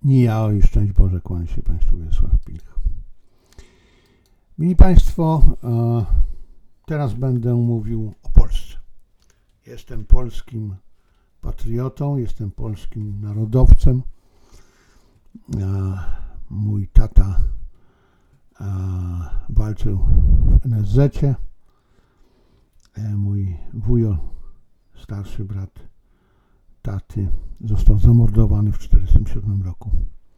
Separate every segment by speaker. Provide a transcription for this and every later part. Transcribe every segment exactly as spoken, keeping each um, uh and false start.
Speaker 1: Nie ja, i szczęść Boże, kłania się Państwu Wiesław Pilch. Mili Państwo, teraz będę mówił o Polsce. Jestem polskim patriotą, jestem polskim narodowcem. Mój tata walczył w en es zecie. Mój wujo, starszy brat taty, został zamordowany w tysiąc dziewięćset czterdziestym siódmym roku.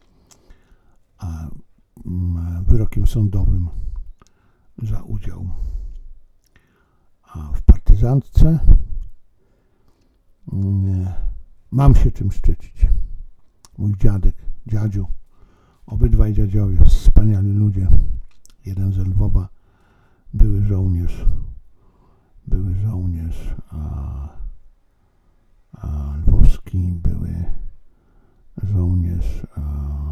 Speaker 1: A wyrokiem sądowym za udział w partyzantce. Mam się czym szczycić. Mój dziadek, dziadziu, obydwaj dziadziowie, wspaniali ludzie. Jeden z Lwowa, były żołnierz, były żołnierz a, a lwowski, były żołnierz a,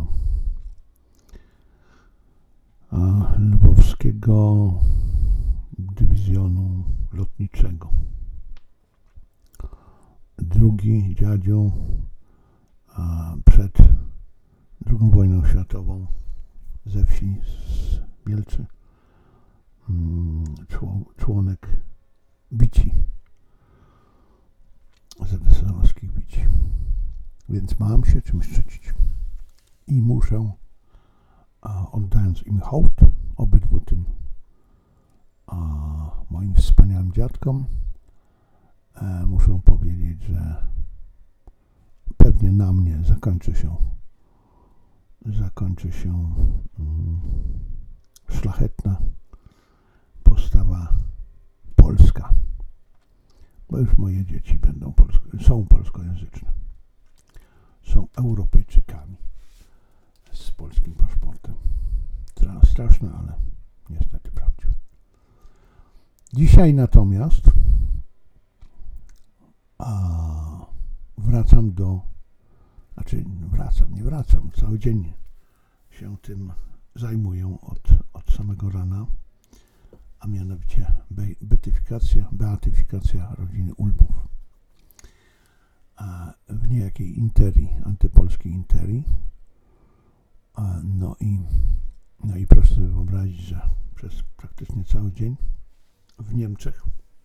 Speaker 1: a, lwowskiego dywizjonu lotniczego. Drugi dziadziu a, przed drugą wojną światową ze wsi z Bielczy, członek bici, z weselowskich bici. Więc mam się czym szczycić. I muszę, a, oddając im hołd, obydwu tym a, moim wspaniałym dziadkom, e, muszę powiedzieć, że pewnie na mnie zakończy się zakończy się mm, szlachetna postawa polska, bo już moje dzieci będą polsko, są polskojęzyczne, są Europejczykami z polskim paszportem. Straszne, ale niestety prawdziwe. Dzisiaj natomiast a, wracam do Znaczy wracam, nie wracam, cały dzień się tym zajmuję od, od samego rana, a mianowicie be, beatyfikacja, beatyfikacja rodziny Ulmów. A w niejakiej interii, antypolskiej interii. A no, i, no i proszę sobie wyobrazić, że przez praktycznie cały dzień w Niemczech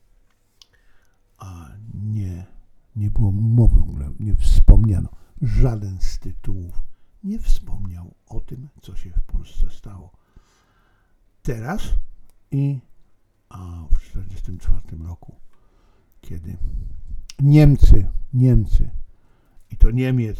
Speaker 1: a nie, nie było mowy w ogóle, nie wspomniano. Żaden z tytułów nie wspomniał o tym, co się w Polsce stało teraz i a w tysiąc dziewięćset czterdziestym czwartym roku, kiedy Niemcy, Niemcy i to Niemiec,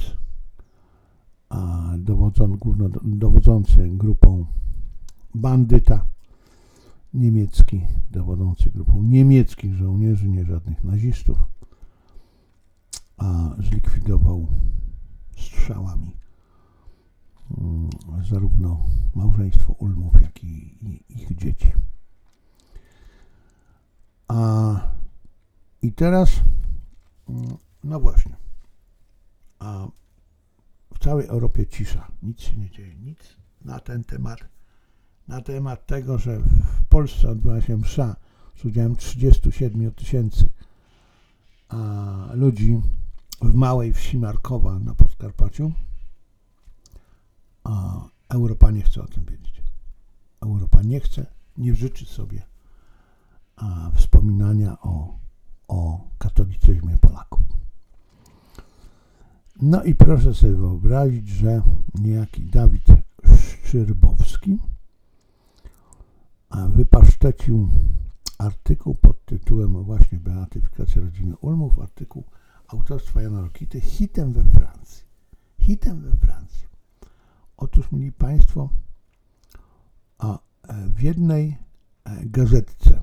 Speaker 1: a dowodzą, główno dowodzący grupą bandyta niemiecki, dowodzący grupą niemieckich żołnierzy, nie żadnych nazistów, a zlikwidował strzałami um, zarówno małżeństwo Ulmów, jak i, i ich dzieci. A, I teraz, um, no właśnie, a w całej Europie cisza, nic się nie dzieje, nic na ten temat, na temat tego, że w Polsce odbyła się msza z udziałem trzydziestu siedmiu tysięcy a, ludzi w małej wsi Markowa na Podkarpaciu, a Europa nie chce o tym wiedzieć. Europa nie chce, nie życzy sobie a, wspominania o, o katolicyzmie Polaków. No i proszę sobie wyobrazić, że niejaki Dawid Szczyrbowski a, wypaszczecił artykuł pod tytułem właśnie Beatyfikacja rodziny Ulmów, artykuł autorstwa Jana Rokity, hitem we Francji. Hitem we Francji. Otóż, mili Państwo, a w jednej gazetce,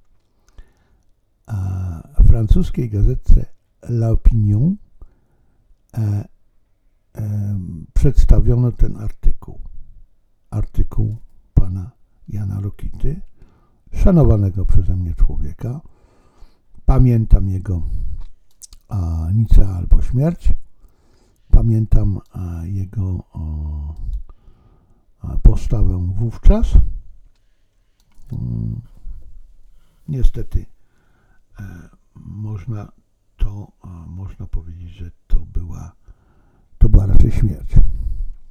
Speaker 1: a francuskiej gazetce L'Opinion, e, e, przedstawiono ten artykuł. Artykuł pana Jana Rokity, szanowanego przeze mnie człowieka. Pamiętam jego a, Nicea albo śmierć. Pamiętam a, jego o, a, postawę wówczas. Hmm. Niestety e, można to, a, można powiedzieć, że to była to była raczej śmierć.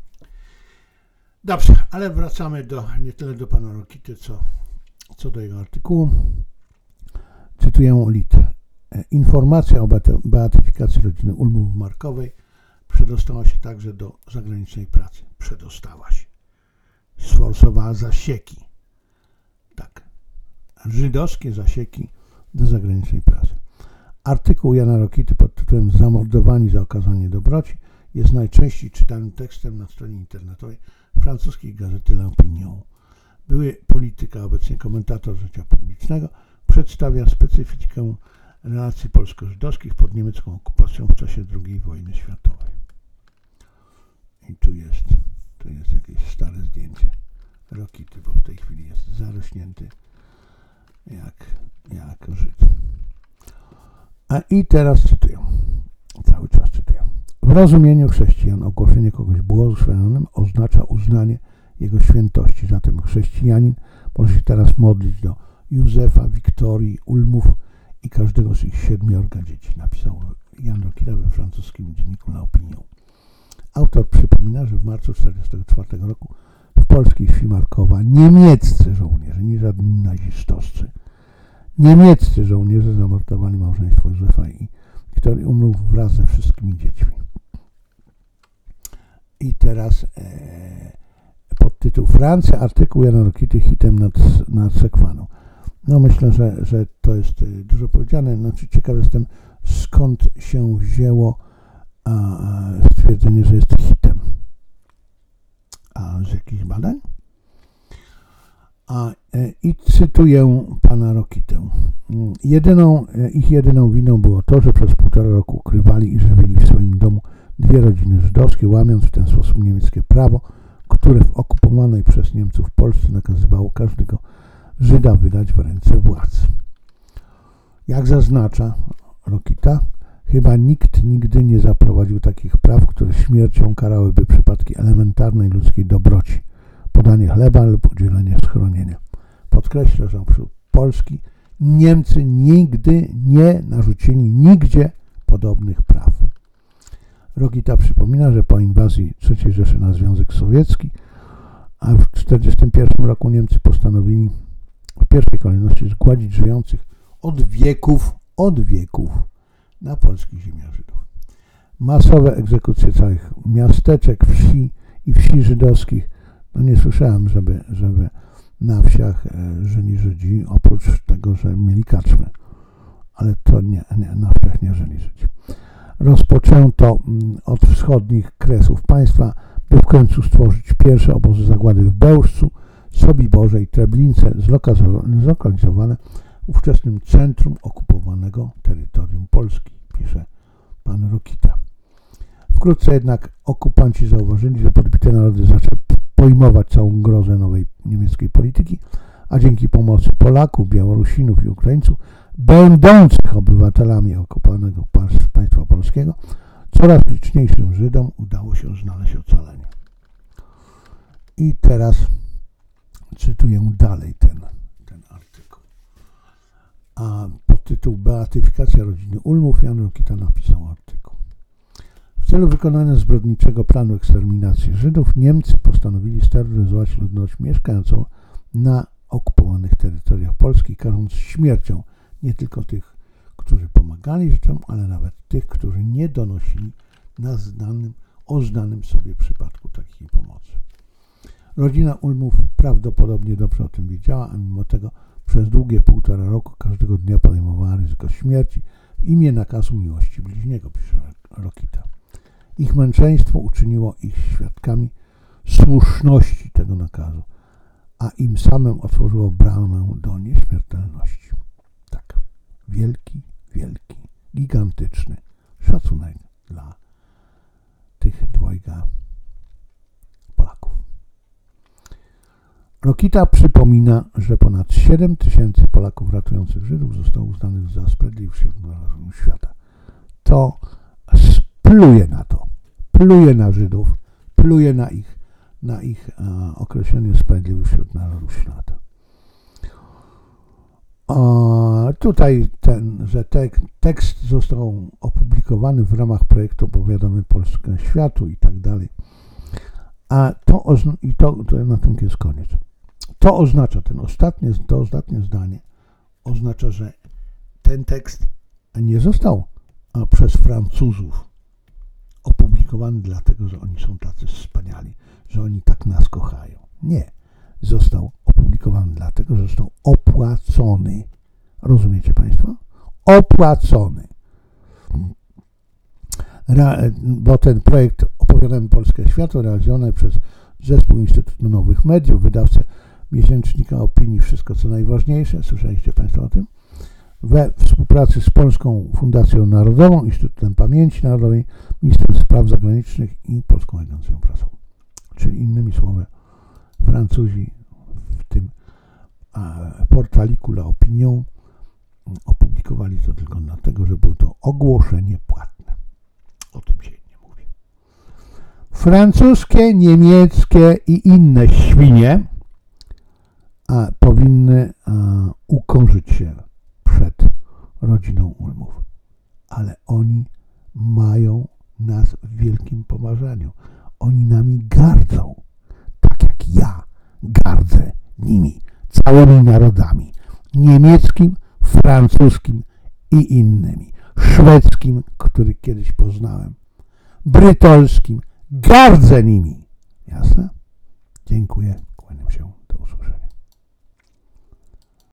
Speaker 1: Dobrze, ale wracamy do, nie tyle do pana Rokity, co, co do jego artykułu. Cytuję lit. Informacja o beatyfikacji rodziny Ulmów-Markowej przedostała się także do zagranicznej pracy. Przedostała się. Sforsowała zasieki. Tak. Żydowskie zasieki do zagranicznej pracy. Artykuł Jana Rokity pod tytułem Zamordowani za okazanie dobroci jest najczęściej czytanym tekstem na stronie internetowej francuskiej gazety L'Opinion. Były polityk, a obecnie komentator życia publicznego, przedstawia specyfikę relacji polsko-żydowskich pod niemiecką okupacją w czasie drugiej wojny światowej. I tu jest, tu jest jakieś stare zdjęcie Rokity, bo w tej chwili jest zarośnięty jak, jak Żyd. A i teraz cytuję, cały czas cytuję. W rozumieniu chrześcijan ogłoszenie kogoś błogosławionym oznacza uznanie jego świętości. Zatem chrześcijanin może się teraz modlić do Józefa, Wiktorii, Ulmów i każdego z ich siedmiorga dzieci, napisał Jan Rokita we francuskim dzienniku L'Opinion. Autor przypomina, że w marcu tysiąc dziewięćset czterdziestego czwartego roku w polskiej wsi Markowa niemieccy żołnierze, nie żadni nazistowscy, niemieccy żołnierze zamordowali małżeństwo Józefa i Wiktorii Ulmów wraz ze wszystkimi dziećmi. I teraz e, podtytuł Francja, artykuł Jana Rokity hitem nad, nad Sekwaną. No myślę, że, że to jest dużo powiedziane. Znaczy ciekaw jestem, skąd się wzięło a, stwierdzenie, że jest hitem. A z jakichś badań? A, e, I cytuję pana Rokitę. Jedyną, ich jedyną winą było to, że przez półtora roku ukrywali i żywili w swoim domu dwie rodziny żydowskie, łamiąc w ten sposób niemieckie prawo, które w okupowanej przez Niemców Polsce nakazywało każdego Żyda wydać w ręce władz. Jak zaznacza Rokita, chyba nikt nigdy nie zaprowadził takich praw, które śmiercią karałyby przypadki elementarnej ludzkiej dobroci, podanie chleba lub udzielenie schronienia. Podkreśla, że wśród Polski Niemcy nigdy nie narzucili nigdzie podobnych praw. Rokita przypomina, że po inwazji trzeciej Rzeszy na Związek Sowiecki, a w tysiąc dziewięćset czterdziestym pierwszym roku Niemcy postanowili w pierwszej kolejności zgładzić żyjących od wieków, od wieków na polskich ziemiach Żydów. Masowe egzekucje całych miasteczek, wsi i wsi żydowskich. No nie słyszałem, żeby, żeby na wsiach żyli Żydzi, oprócz tego, że mieli karczmy. Ale to nie, nie na wsiach nie żyli Żydzi. Rozpoczęto od wschodnich kresów państwa, by w końcu stworzyć pierwsze obozy zagłady w Bełżcu, Sobiborze i Treblince, zlokalizowane w ówczesnym centrum okupowanego terytorium Polski, pisze pan Rokita. Wkrótce jednak okupanci zauważyli, że podbite narody zaczęły pojmować całą grozę nowej niemieckiej polityki, a dzięki pomocy Polaków, Białorusinów i Ukraińców, będących obywatelami okupowanego państwa polskiego, coraz liczniejszym Żydom udało się znaleźć ocalenie. I teraz cytuję dalej ten, ten artykuł. A pod tytuł Beatyfikacja rodziny Ulmów Jan Rokita napisał artykuł. W celu wykonania zbrodniczego planu eksterminacji Żydów Niemcy postanowili steroryzować ludność mieszkającą na okupowanych terytoriach Polski, karząc śmiercią nie tylko tych, którzy pomagali Żydom, ale nawet tych, którzy nie donosili na znanym, o znanym sobie przypadku takiej pomocy. Rodzina Ulmów prawdopodobnie dobrze o tym wiedziała, a mimo tego przez długie półtora roku każdego dnia podejmowała ryzyko śmierci w imię nakazu miłości bliźniego, pisze Rokita. Ich męczeństwo uczyniło ich świadkami słuszności tego nakazu, a im samym otworzyło bramę do nieśmiertelności. Tak, wielki, wielki, gigantyczny szacunek dla tych dwojga Polaków. Rokita przypomina, że ponad siedem tysięcy Polaków ratujących Żydów zostało uznanych za sprawiedliwych wśród narodów świata. To pluje na to, pluje na Żydów, pluje na ich, na ich a, określenie sprawiedliwych wśród narodów świata. A, tutaj ten, że te, tekst został opublikowany w ramach projektu Opowiadamy Polskę światu i tak dalej. A to, ozna- i to, to na tym jest koniec. To oznacza, ten ostatnie, to ostatnie zdanie oznacza, że ten tekst nie został przez Francuzów opublikowany dlatego, że oni są tacy wspaniali, że oni tak nas kochają. Nie. Został opublikowany dlatego, że został opłacony. Rozumiecie Państwo? Opłacony. Re- bo ten projekt Opowiadamy Polskę Światu realizowany przez Zespół Instytutu Nowych Mediów, wydawcę miesięcznika opinii Wszystko co najważniejsze, słyszeliście Państwo o tym, we współpracy z Polską Fundacją Narodową, Instytutem Pamięci Narodowej, Ministerstwem Spraw Zagranicznych i Polską Agencją Prasową. Czyli innymi słowy, Francuzi w tym portaliku La Opinion opublikowali to tylko dlatego, że było to ogłoszenie płatne. O tym się nie mówi. Francuskie, niemieckie i inne świnie a, powinny a, ukorzyć się przed rodziną Ulmów. Ale oni mają nas w wielkim poważaniu. Oni nami gardzą. Tak jak ja gardzę nimi. Całymi narodami. Niemieckim, francuskim i innymi. Szwedzkim, który kiedyś poznałem. Brytolskim. Gardzę nimi. Jasne? Dziękuję. Kłaniam się.